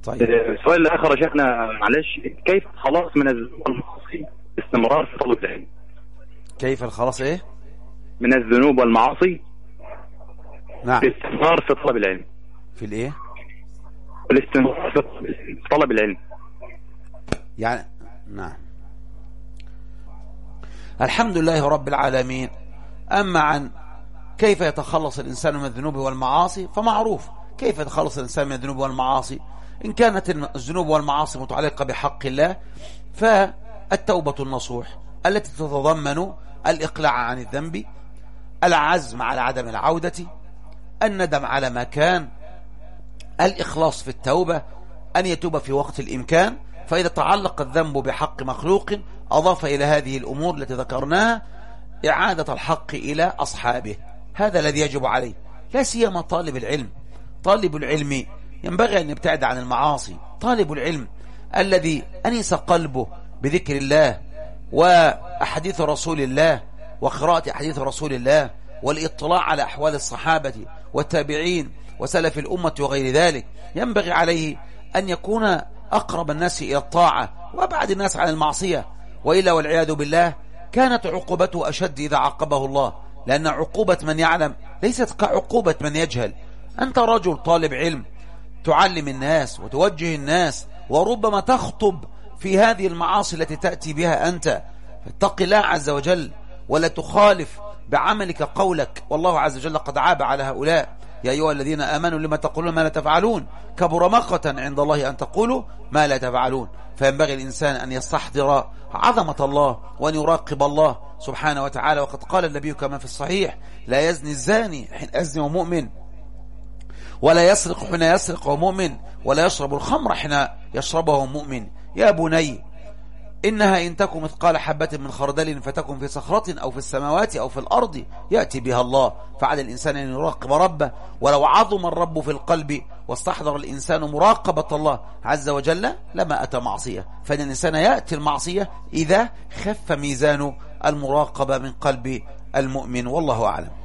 طيب السؤال الآخر يا شيخنا معلش، كيف الخلاص من الذنوب والمعاصي باستمرار في طلب العلم؟ كيف الخلاص ايه؟ من الذنوب والمعاصي نعم باستمرار في طلب العلم. في الايه؟ الاستمرار في طلب العلم يعني نعم. الحمد لله رب العالمين. أما عن كيف يتخلص الإنسان من الذنوب والمعاصي فمعروف كيف يتخلص الإنسان من الذنوب والمعاصي. إن كانت الذنوب والمعاصي متعلقة بحق الله فالتوبة النصوح التي تتضمن الإقلاع عن الذنب، العزم على عدم العودة، الندم على ما كان، الإخلاص في التوبة، أن يتوب في وقت الإمكان. فإذا تعلق الذنب بحق مخلوق أضاف إلى هذه الأمور التي ذكرناها إعادة الحق إلى أصحابه. هذا الذي يجب عليه، لا سيما طالب العلم. طالب العلم ينبغي أن يبتعد عن المعاصي. طالب العلم الذي أنس قلبه بذكر الله وأحاديث رسول الله وقراءة أحاديث رسول الله والاطلاع على أحوال الصحابة والتابعين وسلف الأمة وغير ذلك، ينبغي عليه أن يكون أقرب الناس إلى الطاعة وأبعد الناس عن المعصية، وإلا والعياذ بالله كانت عقوبته أشد إذا عاقبه الله، لأن عقوبة من يعلم ليست كعقوبة من يجهل. أنت رجل طالب علم تعلم الناس وتوجه الناس وربما تخطب في هذه المعاصي التي تأتي بها أنت، فاتق الله عز وجل ولا تخالف بعملك قولك، والله عز وجل قد عاب على هؤلاء. يا أيها الذين آمنوا لما تقولون ما لا تفعلون كبر مقتا عند الله أن تقولوا ما لا تفعلون. فينبغي الإنسان أن يستحضر عظمة الله وأن يراقب الله سبحانه وتعالى. وقد قال النبي كما في الصحيح لا يزني الزاني حين يزني ومؤمن، ولا يسرق حين يسرق ومؤمن، ولا يشرب الخمر حين يشربه مؤمن. يا بني إنها إن تكن مثقال حبة من خردل فتكن في صخرة أو في السماوات أو في الأرض يأتي بها الله. فعلى الإنسان أن يراقب ربه، ولو عظم الرب في القلب واستحضر الإنسان مراقبة الله عز وجل لما أتى معصية. فإن الإنسان يأتي المعصية إذا خف ميزان المراقبة من قلب المؤمن، والله أعلم.